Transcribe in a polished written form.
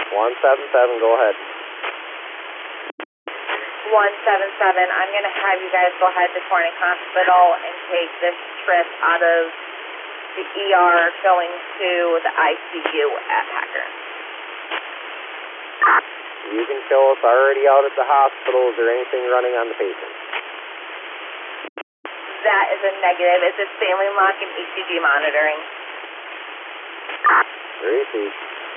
177, go ahead. 177, I'm going to have you guys go ahead to Corning Hospital and take this trip out of the ER going to the ICU at Packer. You can show us already out at the hospital. Is there anything running on the patient? That is a negative. Is this family lock and ECG monitoring? Repeat.